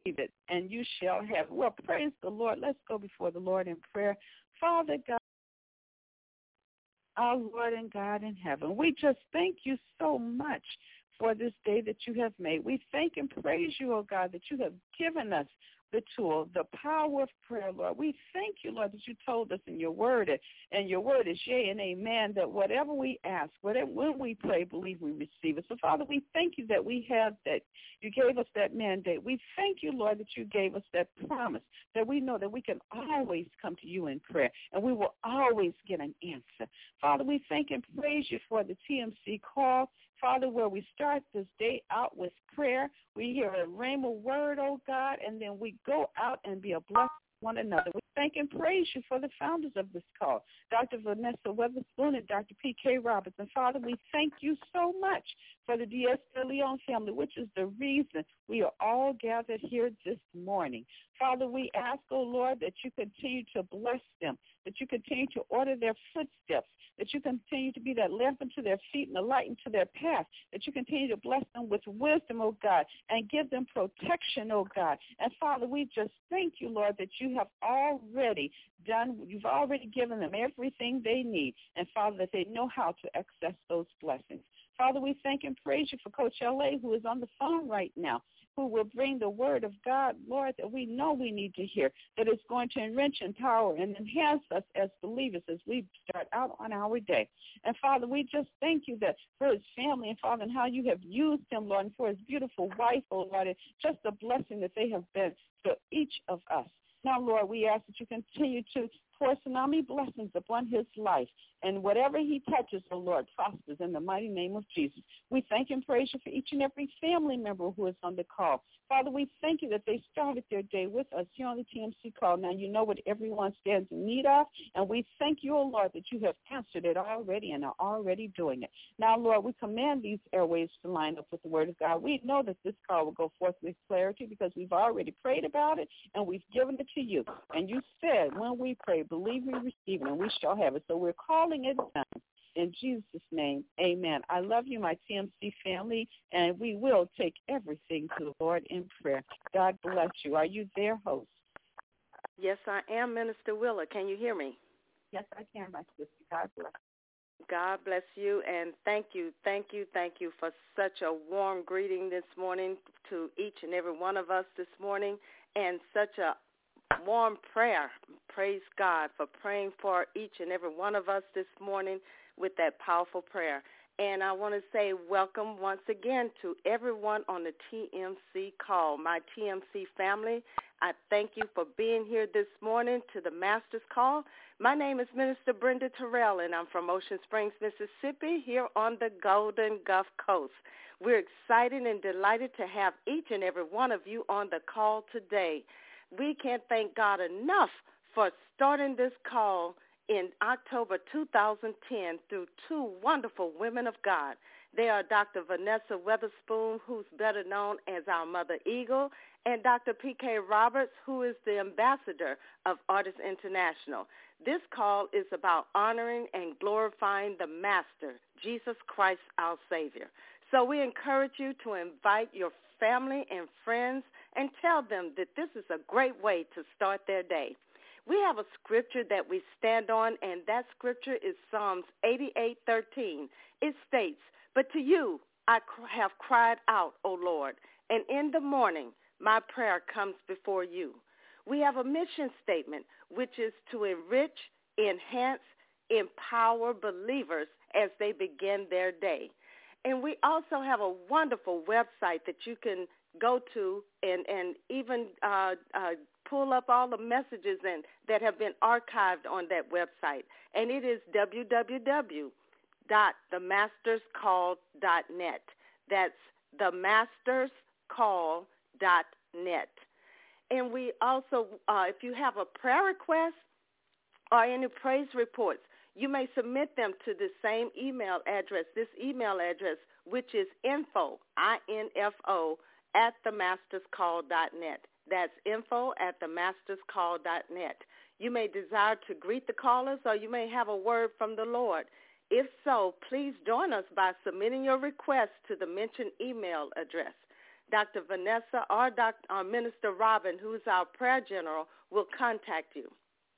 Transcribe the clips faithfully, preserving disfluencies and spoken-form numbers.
receive it, and you shall have it. Well, praise the Lord. Let's go before the Lord in prayer. Father God, our Lord and God in heaven, we just thank you so much for this day that you have made. We thank and praise you, oh God, that you have given us the tool, the power of prayer, Lord. We thank you, Lord, that you told us in your word, and your word is yea and amen, that whatever we ask, whatever when we pray, believe we receive it. So, Father, we thank you that we have that. You gave us that mandate. We thank you, Lord, that you gave us that promise, that we know that we can always come to you in prayer, and we will always get an answer. Father, we thank and praise you for the T M C call, Father, where we start this day out with prayer. We hear a rhema word, oh God, and then we go out and be a blessing to one another. We thank and praise you for the founders of this call, Doctor Vanessa Weatherspoon and Doctor P K Robertson. Father, we thank you so much for the Diaz de Leon family, which is the reason we are all gathered here this morning. Father, we ask, oh Lord, that you continue to bless them, that you continue to order their footsteps, that you continue to be that lamp unto their feet and a light into their path, that you continue to bless them with wisdom, oh God, and give them protection, oh God. And Father, we just thank you, Lord, that you have already done, you've already given them everything they need, and Father, that they know how to access those blessings. Father, we thank and praise you for Coach L A, who is on the phone right now, who will bring the word of God, Lord, that we know we need to hear, that is going to enrich, empower, and enhance us as believers as we start out on our day. And, Father, we just thank you that for his family, and, Father, and how you have used him, Lord, and for his beautiful wife, oh, Lord, and just the blessing that they have been to each of us. Now, Lord, we ask that you continue to pour tsunami blessings upon his life, and whatever he touches, oh Lord, prospers in the mighty name of Jesus. We thank and praise you for each and every family member who is on the call. Father, we thank you that they started their day with us here on the T M C call. Now you know what everyone stands in need of, and we thank you, oh Lord, that you have answered it already and are already doing it. Now, Lord, we command these airways to line up with the word of God. We know that this call will go forth with clarity because we've already prayed about it, and we've given it to you. And you said, when we pray, believe we receive it, and we shall have it. So we're calling it done. In Jesus' name, amen. I love you, my T M C family, and we will take everything to the Lord in prayer. God bless you. Are you there, host? Yes, I am, Minister Willa. Can you hear me? Yes, I can, my sister. God bless. God bless you, and thank you, thank you, thank you for such a warm greeting this morning to each and every one of us this morning, and such a warm prayer. Praise God for praying for each and every one of us this morning with that powerful prayer. And I want to say welcome once again to everyone on the T M C call, my T M C family. I thank you for being here this morning to the Master's Call. My name is Minister Brenda Terrell, and I'm from Ocean Springs, Mississippi, here on the Golden Gulf Coast. We're excited and delighted to have each and every one of you on the call today. We can't thank God enough for starting this call in October two thousand ten through two wonderful women of God. They are Doctor Vanessa Weatherspoon, who's better known as our Mother Eagle, and Doctor P K Roberts, who is the ambassador of Artists International. This call is about honoring and glorifying the Master, Jesus Christ, our Savior. So we encourage you to invite your family and friends and tell them that this is a great way to start their day. We have a scripture that we stand on, and that scripture is Psalms eighty-eight thirteen. It states, "But to you I have cried out, O Lord, and in the morning my prayer comes before you." We have a mission statement, which is to enrich, enhance, empower believers as they begin their day. And we also have a wonderful website that you can go to and, and even uh, uh, pull up all the messages and, that have been archived on that website. And it is w w w dot the masters call dot net. That's the masters call dot net. And we also, uh, if you have a prayer request or any praise reports, you may submit them to the same email address, this email address, which is info, I N F O, at the masters call dot net. That's info at the masters call dot net. You may desire to greet the callers, or you may have a word from the Lord. If so, please join us by submitting your request to the mentioned email address. Doctor Vanessa or Doctor or Minister Robin, who's our prayer general, will contact you.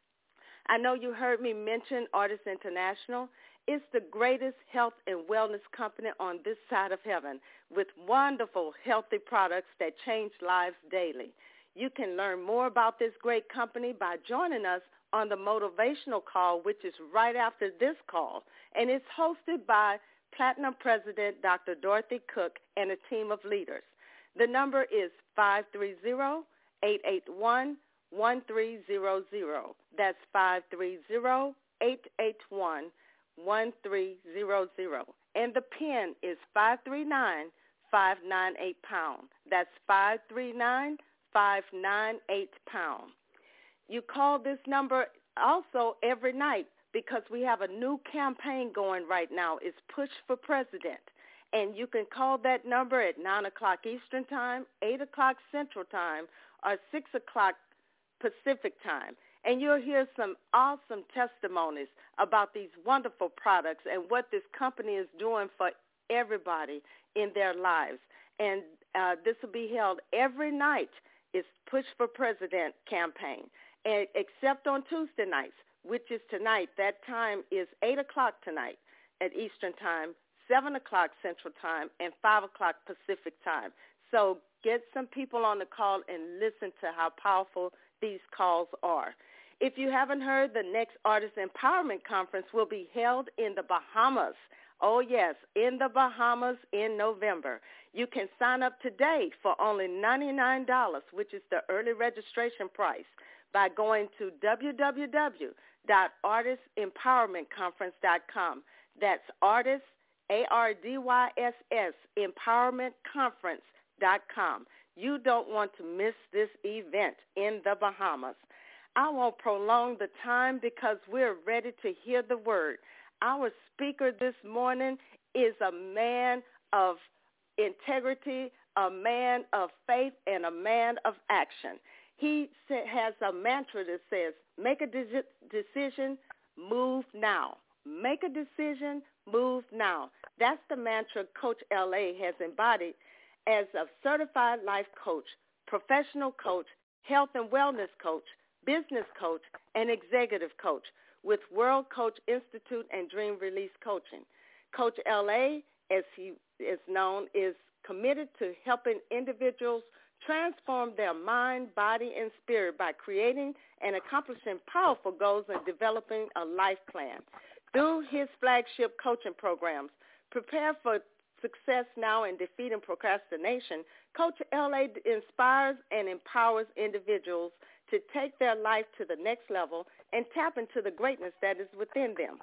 I know you heard me mention Artist International. It's the greatest health and wellness company on this side of heaven with wonderful, healthy products that change lives daily. You can learn more about this great company by joining us on the motivational call, which is right after this call, and it's hosted by Platinum President Doctor Dorothy Cook and a team of leaders. The number is five three zero, eight eight one, one three zero zero. That's five three zero, eight eight one, one three zero zero. And the PIN is five three nine, five nine eight pound. That's five three nine, five nine eight pound. You call this number also every night because we have a new campaign going right now. It's Push for President. And you can call that number at nine o'clock Eastern Time, eight o'clock Central Time, or six o'clock Pacific Time. And you'll hear some awesome testimonies about these wonderful products and what this company is doing for everybody in their lives. And uh, this will be held every night. It's Push for President campaign, and except on Tuesday nights, which is tonight. That time is eight o'clock tonight at Eastern Time, seven o'clock Central Time, and five o'clock Pacific Time. So get some people on the call and listen to how powerful these calls are. If you haven't heard, the next Artist Empowerment Conference will be held in the Bahamas. Oh, yes, in the Bahamas in November. You can sign up today for only ninety-nine dollars, which is the early registration price, by going to w w w dot artist empowerment conference dot com. That's artist, A R D Y S S, empowerment conference dot com. You don't want to miss this event in the Bahamas. I won't prolong the time because we're ready to hear the word. Our speaker this morning is a man of integrity, a man of faith, and a man of action. He has a mantra that says, make a de- decision, move now. Make a decision, move now. That's the mantra Coach L A has embodied as a certified life coach, professional coach, health and wellness coach, business coach, and executive coach with World Coach Institute and Dream Release Coaching. Coach L A, as he is known, is committed to helping individuals transform their mind, body, and spirit by creating and accomplishing powerful goals and developing a life plan. Through his flagship coaching programs, Prepare for Success Now and Defeating Procrastination, Coach L A inspires and empowers individuals to take their life to the next level and tap into the greatness that is within them.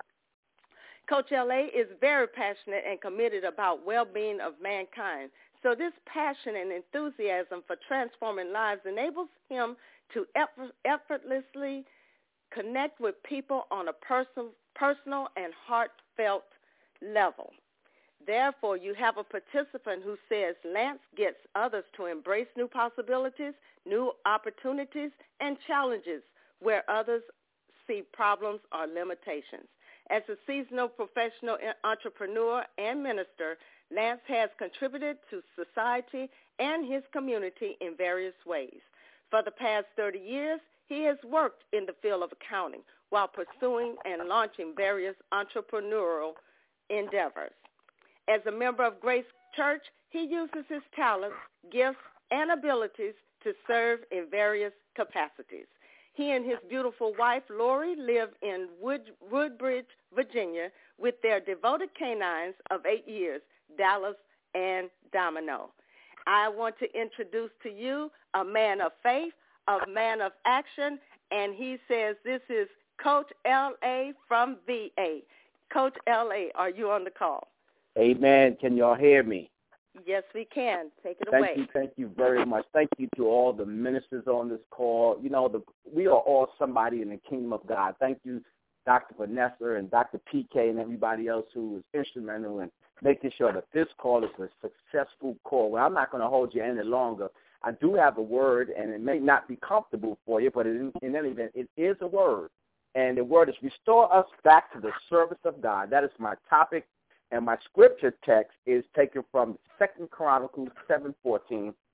Coach L A is very passionate and committed about well-being of mankind. So this passion and enthusiasm for transforming lives enables him to effort, effortlessly connect with people on a person, personal and heartfelt level. Therefore, you have a participant who says Lance gets others to embrace new possibilities, new opportunities, and challenges where others see problems or limitations. As a seasonal professional entrepreneur and minister, Lance has contributed to society and his community in various ways. For the past thirty years, he has worked in the field of accounting while pursuing and launching various entrepreneurial endeavors. As a member of Grace Church, he uses his talents, gifts, and abilities to serve in various capacities. He and his beautiful wife, Lori, live in Wood, Woodbridge, Virginia, with their devoted canines of eight years, Dallas and Domino. I want to introduce to you a man of faith, a man of action, and he says this is Coach L A from V A. Coach L A, are you on the call? Amen. Can y'all hear me? Yes, we can. Take it thank away. Thank you. Thank you very much. Thank you to all the ministers on this call. You know, the, we are all somebody in the kingdom of God. Thank you, Doctor Vanessa and Doctor P K and everybody else who was instrumental in making sure that this call is a successful call. Well, I'm not going to hold you any longer. I do have a word, and it may not be comfortable for you, but in, in any event, it is a word. And the word is restore us back to the service of God. That is my topic. And my scripture text is taken from Second Chronicles seven fourteen.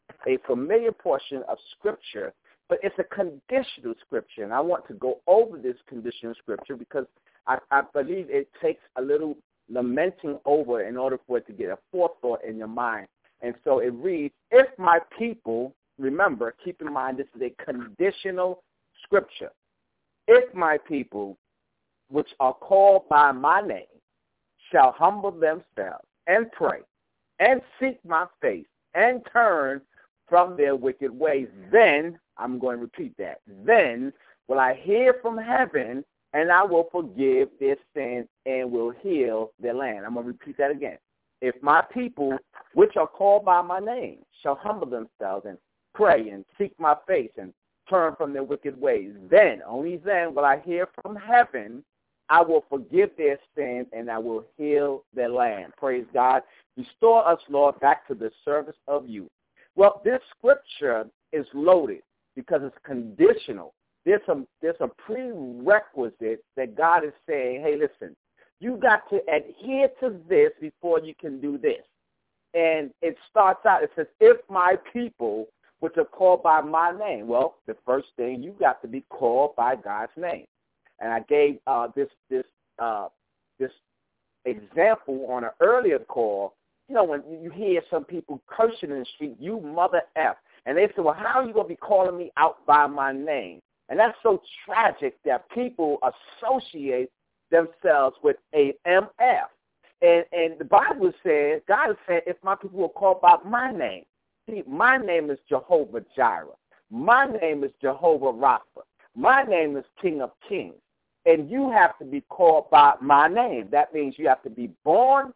a familiar portion of Scripture, but it's a conditional Scripture. And I want to go over this conditional Scripture because I, I believe it takes a little lamenting over in order for it to get a forethought in your mind. And so it reads, if my people, remember, keep in mind this is a conditional Scripture. If my people, which are called by my name, shall humble themselves and pray and seek my face and turn from their wicked ways, then, I'm going to repeat that, then will I hear from heaven and I will forgive their sins and will heal their land. I'm going to repeat that again. If my people, which are called by my name, shall humble themselves and pray and seek my face and turn from their wicked ways, then, only then will I hear from heaven, I will forgive their sins and I will heal their land. Praise God. Restore us, Lord, back to the service of you. Well, this scripture is loaded because it's conditional. There's some there's a prerequisite that God is saying, hey, listen, you got to adhere to this before you can do this. And it starts out, it says, if my people, which are called by my name. Well, the first thing, you got to be called by God's name. And I gave uh, this this uh, this example on an earlier call. You know, when you hear some people cursing in the street, you mother F. And they say, well, how are you going to be calling me out by my name? And that's so tragic that people associate themselves with a M F. And, and the Bible says, God is saying, if my people will call by my name. See, my name is Jehovah Jireh. My name is Jehovah Rapha. My name is King of Kings. And you have to be called by my name. That means you have to be born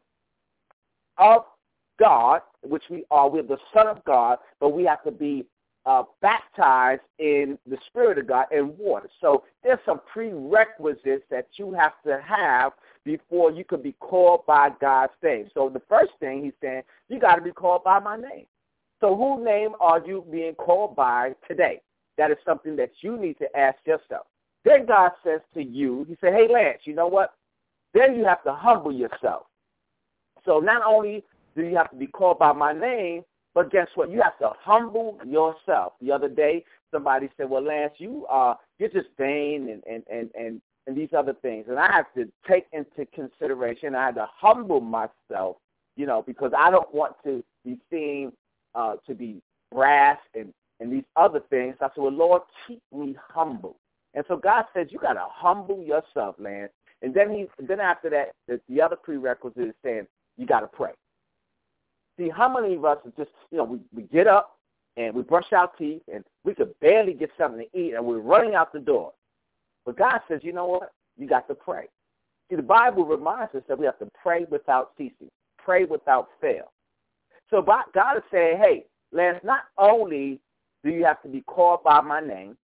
of God, which we are. We're the Son of God, but we have to be uh, baptized in the Spirit of God and water. So there's some prerequisites that you have to have before you can be called by God's name. So the first thing he's saying, you got to be called by my name. So whose name are you being called by today? That is something that you need to ask yourself. Then God says to you, he said, hey, Lance, you know what? Then you have to humble yourself. So not only do you have to be called by my name, but guess what? You have to humble yourself. The other day, somebody said, well, Lance, you are, you're just vain and, and, and, and, and these other things. And I have to take into consideration, I had to humble myself, you know, because I don't want to be seen uh, to be brass and, and these other things. I said, well, Lord, keep me humble. And so God says, you got to humble yourself, Lance. And then he, then after that, the, the other prerequisite is saying, you got to pray. See, how many of us are just, you know, we, we get up and we brush our teeth and we could barely get something to eat and we're running out the door. But God says, you know what? You got to pray. See, the Bible reminds us that we have to pray without ceasing, pray without fail. So God is saying, hey, Lance, not only do you have to be called by my name,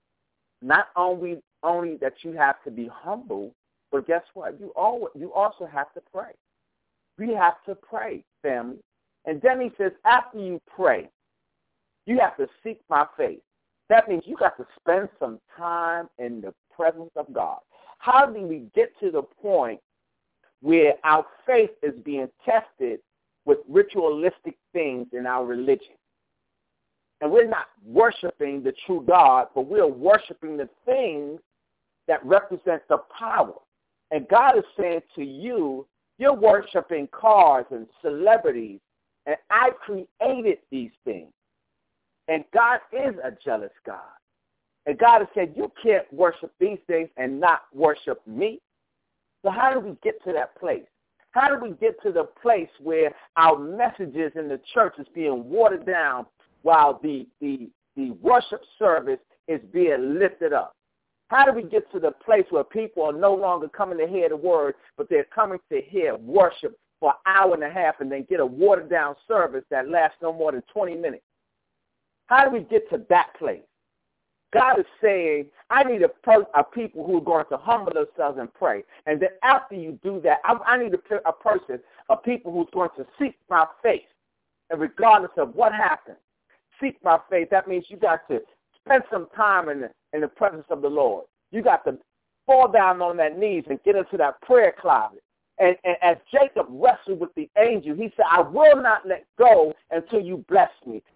not only only that you have to be humble, but guess what? You always, you also have to pray. We have to pray, family. And then he says, after you pray, you have to seek my face. That means you got to spend some time in the presence of God. How do we get to the point where our faith is being tested with ritualistic things in our religion? And we're not worshiping the true God, but we're worshiping the things that represent the power. And God is saying to you, you're worshiping cars and celebrities, and I created these things. And God is a jealous God. And God has said, you can't worship these things and not worship me. So how do we get to that place? How do we get to the place where our messages in the church is being watered down while the, the, the worship service is being lifted up? How do we get to the place where people are no longer coming to hear the word, but they're coming to hear worship for an hour and a half and then get a watered-down service that lasts no more than twenty minutes? How do we get to that place? God is saying, I need a, per- a people who are going to humble themselves and pray. And then after you do that, I, I need a, a person, a people who's going to seek my face. And regardless of what happens, seek my face. That means you got to spend some time in the, in the presence of the Lord. You got to fall down on that knees and get into that prayer closet. And, and as Jacob wrestled with the angel, he said, I will not let go until you bless me.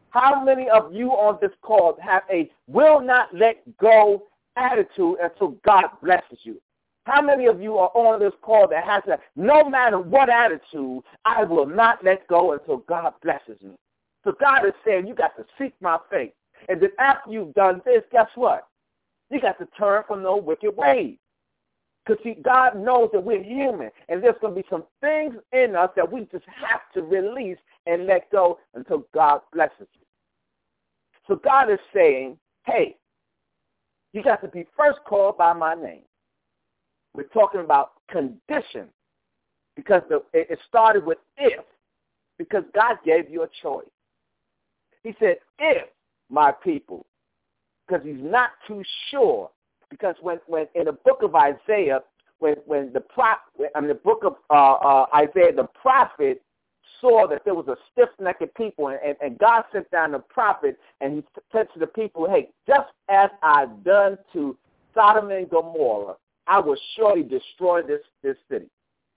How many of you on this call have a will not let go attitude until God blesses you? How many of you are on this call that has a no matter what attitude, I will not let go until God blesses me? So God is saying you got to seek my face. And then after you've done this, guess what? You got to turn from those wicked ways. Because, see, God knows that we're human, and there's going to be some things in us that we just have to release and let go until God blesses you. So God is saying, hey, you got to be first called by my name. We're talking about conditions because the, it started with if, because God gave you a choice. He said, if my people, because he's not too sure. Because when, when in the book of Isaiah, when when the prop, I mean the book of uh, uh, Isaiah, the prophet saw that there was a stiff-necked people, and, and God sent down the prophet, and he said to the people, hey, just as I've done to Sodom and Gomorrah, I will surely destroy this, this city.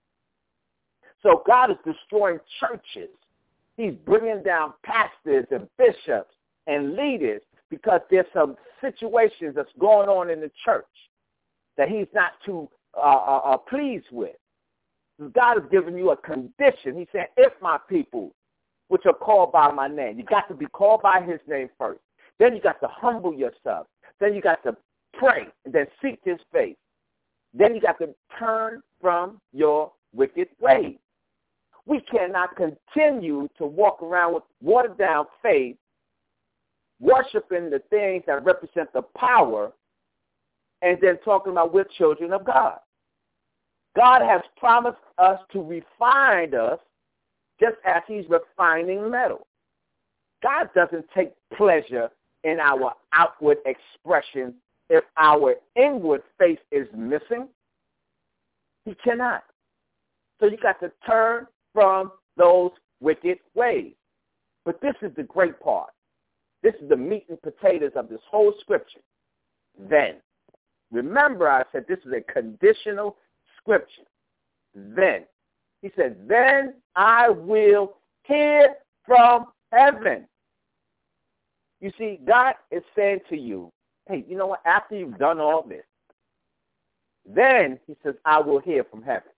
So God is destroying churches. He's bringing down pastors and bishops and leaders because there's some situations that's going on in the church that he's not too uh, uh, pleased with. God has given you a condition. He said, if my people, which are called by my name, you got to be called by his name first. Then you got to humble yourself. Then you got to pray and then seek his face. Then you got to turn from your wicked ways. We cannot continue to walk around with watered-down faith, worshiping the things that represent the power, and then talking about we're children of God. God has promised us to refine us just as he's refining metal. God doesn't take pleasure in our outward expression if our inward face is missing. He cannot. So you got to turn from those wicked ways. But this is the great part. This is the meat and potatoes of this whole scripture. Then, remember I said this is a conditional scripture. Then, he said, then I will hear from heaven. You see, God is saying to you, hey, you know what, after you've done all this, then, he says, I will hear from heaven.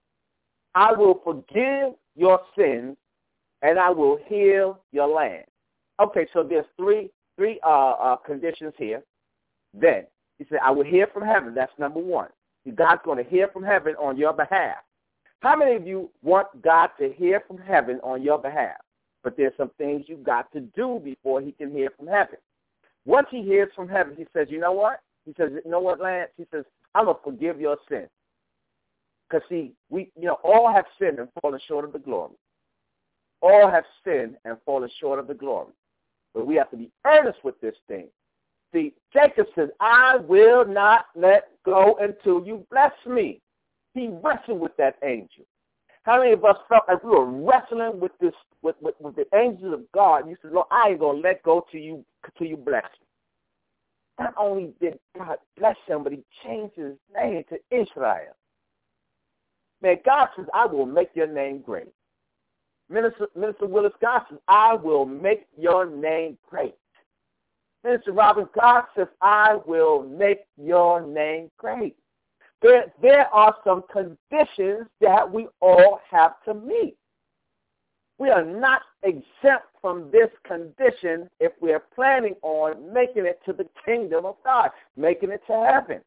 I will forgive your sins, and I will heal your land. Okay, so there's three three uh, uh, conditions here. Then, he said, I will hear from heaven. That's number one. God's going to hear from heaven on your behalf. How many of you want God to hear from heaven on your behalf? But there's some things you've got to do before he can hear from heaven. Once he hears from heaven, he says, you know what? He says, you know what, Lance? He says, I'm going to forgive your sin. Because, see, we, you know, all have sinned and fallen short of the glory. All have sinned and fallen short of the glory. But we have to be earnest with this thing. See, Jacob says, I will not let go until you bless me. He wrestled with that angel. How many of us felt like we were wrestling with this, with, with, with the angels of God? And you said, Lord, I ain't going to let go till you, till you bless me. Not only did God bless him, but he changed his name to Israel. Man, God says, I will make your name great. Minister, Minister Willis, God says, I will make your name great. Minister Robin, God says, I will make your name great. There, there are some conditions that we all have to meet. We are not exempt from this condition if we are planning on making it to the kingdom of God, making it to heaven.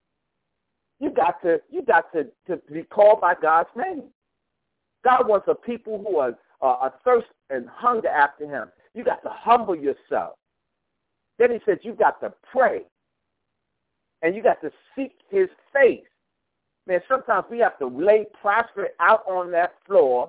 You got to, you got to, to be called by God's name. God wants a people who are uh, thirst and hunger after him. You got to humble yourself. Then he said you got to pray. And you got to seek his face. Man, sometimes we have to lay prostrate out on that floor,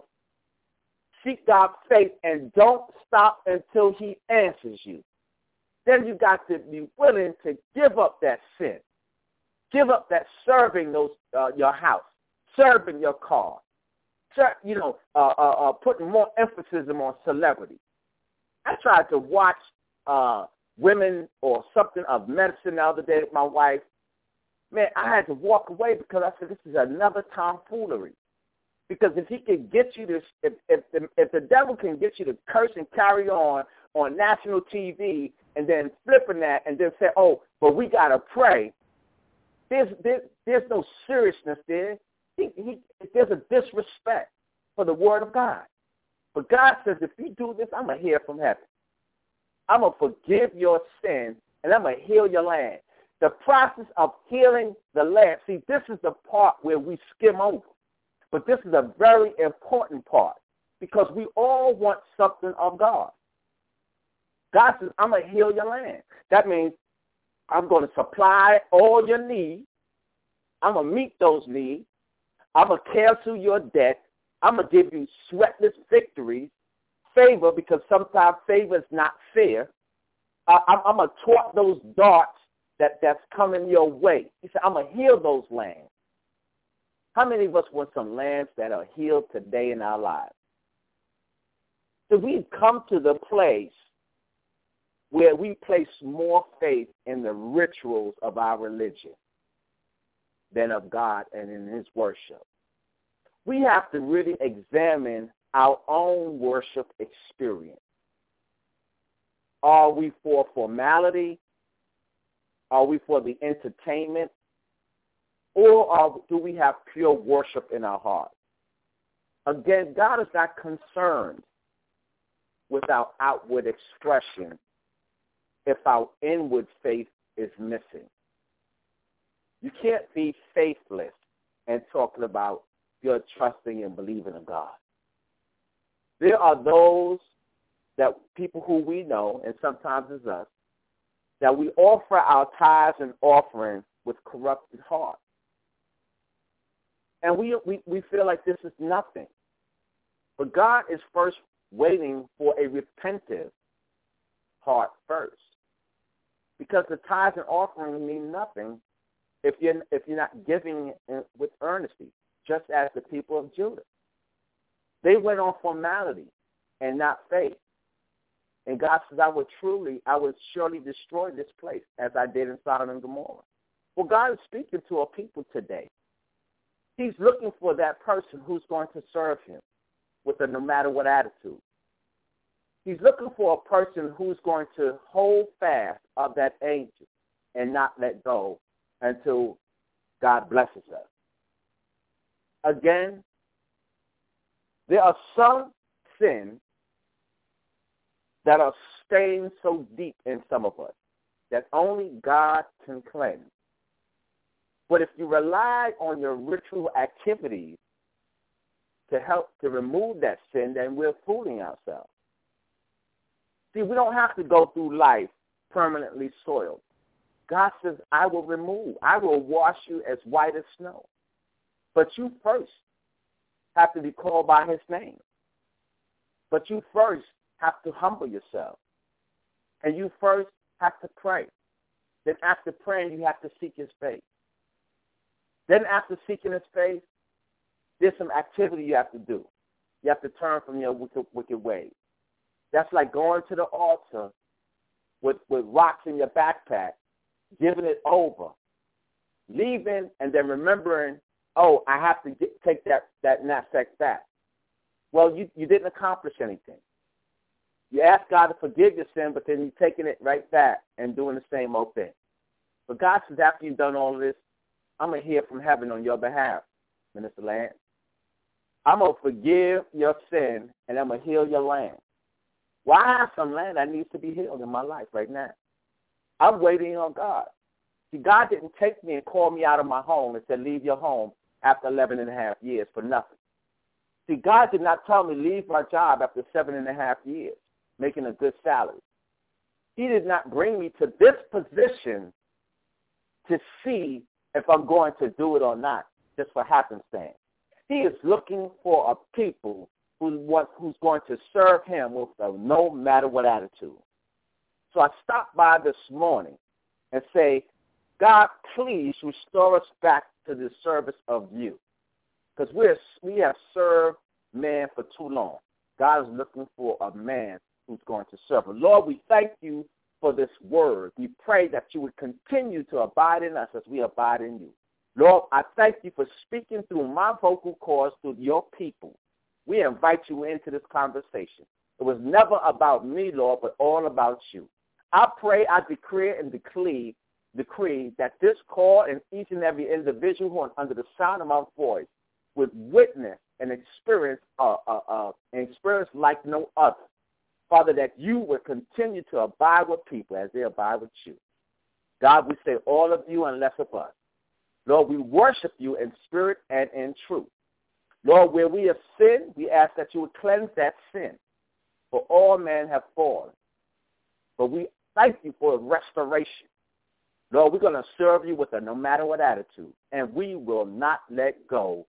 seek God's face, and don't stop until he answers you. Then you got to be willing to give up that sin. Give up that serving those uh, your house, serving your car, you know, uh, uh, uh, putting more emphasis on celebrity. I tried to watch uh, Women or something of Medicine the other day with my wife. Man, I had to walk away because I said, this is another tomfoolery. Because if he can get you to, if, if, if the devil can get you to curse and carry on on national T V and then flipping that and then say, oh, but we got to pray. There's, there, there's no seriousness there. He, he, there's a disrespect for the word of God. But God says, if you do this, I'm going to hear from heaven. I'm going to forgive your sin, and I'm going to heal your land. The process of healing the land, see, this is the part where we skim over. But this is a very important part because we all want something of God. God says, I'm going to heal your land. That means I'm going to supply all your needs. I'm going to meet those needs. I'm going to cancel your debt. I'm going to give you sweatless victories, favor, because sometimes favor is not fair. Uh, I'm, I'm going to thwart those darts that, that's coming your way. He said, I'm going to heal those lands. How many of us want some lands that are healed today in our lives? So we've come to the place where we place more faith in the rituals of our religion than of God and in his worship. We have to really examine our own worship experience. Are we for formality? Are we for the entertainment? Or are, do we have pure worship in our heart? Again, God is not concerned with our outward expression if our inward faith is missing. You can't be faithless and talking about your trusting and believing in God. There are those that people who we know, and sometimes it's us, that we offer our tithes and offerings with corrupted hearts. And we, we, we feel like this is nothing. But God is first waiting for a repentant heart first. Because the tithes and offerings mean nothing if you're, if you're not giving with earnesty, just as the people of Judah. They went on formality and not faith. And God says, I would truly, I would surely destroy this place as I did in Sodom and Gomorrah. Well, God is speaking to a people today. He's looking for that person who's going to serve him with a no matter what attitude. He's looking for a person who's going to hold fast of that angel and not let go until God blesses us. Again, there are some sins that are staying so deep in some of us that only God can cleanse. But if you rely on your ritual activities to help to remove that sin, then we're fooling ourselves. See, we don't have to go through life permanently soiled. God says, I will remove, I will wash you as white as snow. But you first have to be called by his name. But you first have to humble yourself. And you first have to pray. Then after praying, you have to seek his face. Then after seeking his face, there's some activity you have to do. You have to turn from your wicked, wicked ways. That's like going to the altar with, with rocks in your backpack, giving it over, leaving, and then remembering, oh, I have to get, take that, that knapsack back. Well, you, you didn't accomplish anything. You ask God to forgive your sin, but then you're taking it right back and doing the same old thing. But God says, after you've done all of this, I'm going to hear from heaven on your behalf, Minister Lance. I'm going to forgive your sin, and I'm going to heal your land. Well, I have some land that needs to be healed in my life right now. I'm waiting on God. See, God didn't take me and call me out of my home and said, leave your home after eleven and a half years for nothing. See, God did not tell me leave my job after seven and a half years, making a good salary. He did not bring me to this position to see if I'm going to do it or not, just for happenstance. He is looking for a people who want, who's going to serve him with a no matter what attitude. So I stopped by this morning and say, God, please restore us back to the service of you. Because we're, we have served man for too long. God is looking for a man who's going to serve him. Lord, we thank you for this word. We pray that you would continue to abide in us as we abide in you. Lord, I thank you for speaking through my vocal cords to your people. We invite you into this conversation. It was never about me, Lord, but all about you. I pray, I decree and decree, decree that this call and each and every individual who is under the sound of my voice would witness and experience uh, uh, uh, an experience like no other. Father, that you would continue to abide with people as they abide with you. God, we say all of you and less of us. Lord, we worship you in spirit and in truth. Lord, where we have sinned, we ask that you would cleanse that sin. For all men have fallen. But we thank you for restoration. Lord, we're going to serve you with a no matter what attitude, and we will not let go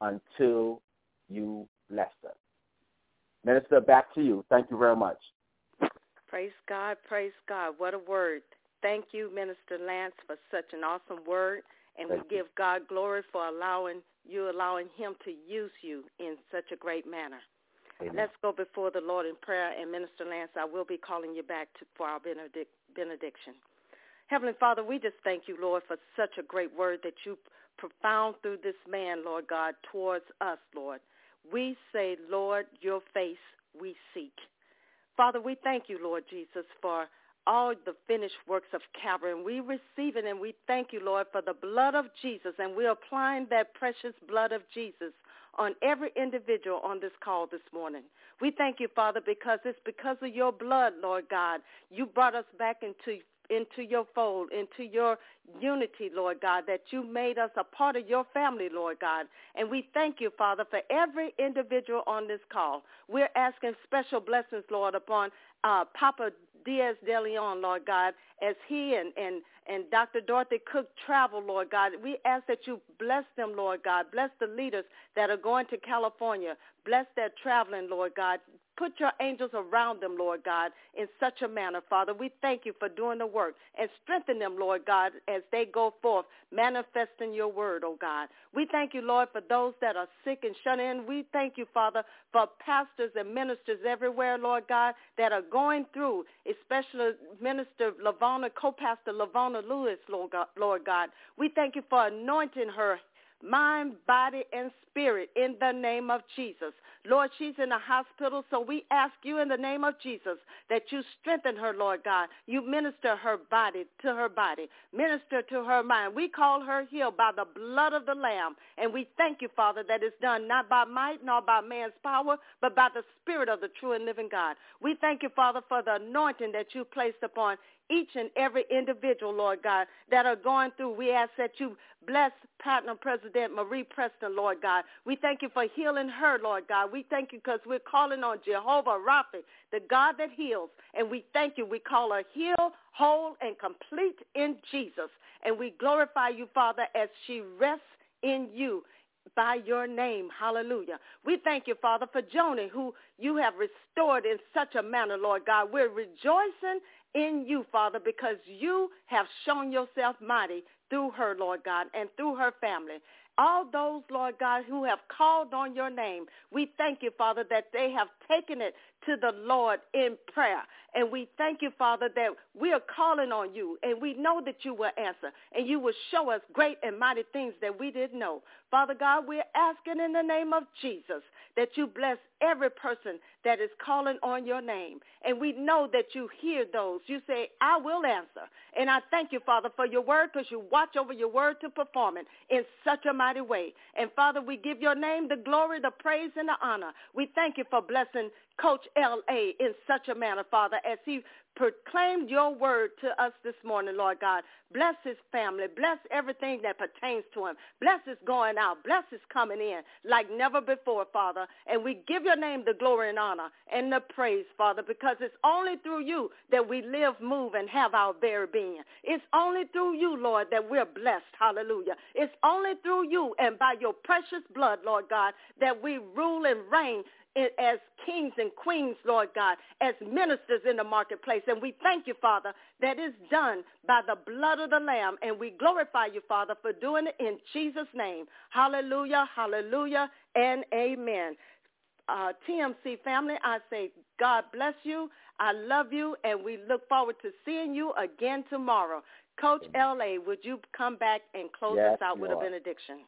until you bless us. Minister, back to you. Thank you very much. Praise God, praise God. What a word. Thank you, Minister Lance, for such an awesome word, and Thank we you. give God glory for allowing you, allowing him to use you in such a great manner. Amen. Let's go before the Lord in prayer, and Minister Lance, I will be calling you back to, for our benedic- benediction. Heavenly Father, we just thank you, Lord, for such a great word that you profound through this man, Lord God, towards us, Lord. We say, Lord, your face we seek. Father, we thank you, Lord Jesus, for all the finished works of Calvary, and we receive it, and we thank you, Lord, for the blood of Jesus, and we're applying that precious blood of Jesus on every individual on this call this morning. We thank you, Father, because it's because of your blood, Lord God, you brought us back into into your fold, into your unity, Lord God, that you made us a part of your family, Lord God. And we thank you, Father, for every individual on this call. We're asking special blessings, Lord, upon uh, Papa Diaz de Leon, Lord God, as he and, and, and Doctor Dorothy Cook travel, Lord God. We ask that you bless them, Lord God. Bless the leaders that are going to California. Bless their traveling, Lord God. Put your angels around them, Lord God, in such a manner, Father. We thank you for doing the work and strengthen them, Lord God, as they go forth, manifesting your word, oh God. We thank you, Lord, for those that are sick and shut in. We thank you, Father, for pastors and ministers everywhere, Lord God, that are going through, especially Minister Lavona, co-pastor Lavona Lewis, Lord God. Lord God. We thank you for anointing her mind, body, and spirit in the name of Jesus. Lord, she's in a hospital, so we ask you in the name of Jesus that you strengthen her, Lord God. You minister her body to her body. Minister to her mind. We call her healed by the blood of the Lamb, and we thank you, Father, that it's done not by might nor by man's power, but by the Spirit of the true and living God. We thank you, Father, for the anointing that you placed upon each and every individual, Lord God, that are going through. We ask that you bless Platinum President Marie Preston, Lord God. We thank you for healing her, Lord God. We thank you because we're calling on Jehovah Rapha, the God that heals. And we thank you. We call her healed, whole, and complete in Jesus. And we glorify you, Father, as she rests in you by your name. Hallelujah. We thank you, Father, for Joni, who you have restored in such a manner, Lord God. We're rejoicing in you, Father, because you have shown yourself mighty through her, Lord God, and through her family. All those, Lord God, who have called on your name, we thank you, Father, that they have taken it to the Lord in prayer. And we thank you, Father, that we are calling on you, and we know that you will answer, and you will show us great and mighty things that we didn't know. Father God, we're asking in the name of Jesus that you bless every person that is calling on your name. And we know that you hear those. You say, I will answer. And I thank you, Father, for your word, because you watch over your word to perform it in such a mighty way. And, Father, we give your name the glory, the praise, and the honor. We thank you for blessing Coach L A in such a manner, Father, as he proclaimed your word to us this morning, Lord God. Bless his family. Bless everything that pertains to him. Bless his going out. Bless his coming in like never before, Father. And we give your name the glory and honor and the praise, Father, because it's only through you that we live, move, and have our very being. It's only through you, Lord, that we're blessed. Hallelujah. It's only through you and by your precious blood, Lord God, that we rule and reign as kings and queens, Lord God, as ministers in the marketplace. And we thank you, Father, that it's done by the blood of the Lamb. And we glorify you, Father, for doing it in Jesus' name. Hallelujah, hallelujah, and amen. Uh, T M C family, I say God bless you. I love you, and we look forward to seeing you again tomorrow. Coach L A, would you come back and close yes, us out with Lord. a benediction?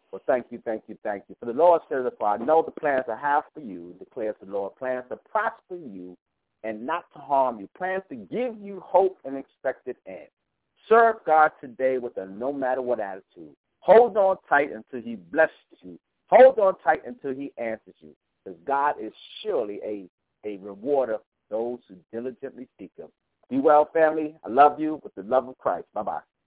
Well, thank you, thank you, thank you. For the Lord says, "For I know the plans I have for you," declares the Lord, plans to prosper you and not to harm you, plans to give you hope and expected end. Serve God today with a no matter what attitude. Hold on tight until he blesses you. Hold on tight until he answers you, because God is surely a, a rewarder of those who diligently seek him. Be well, family. I love you with the love of Christ. Bye-bye.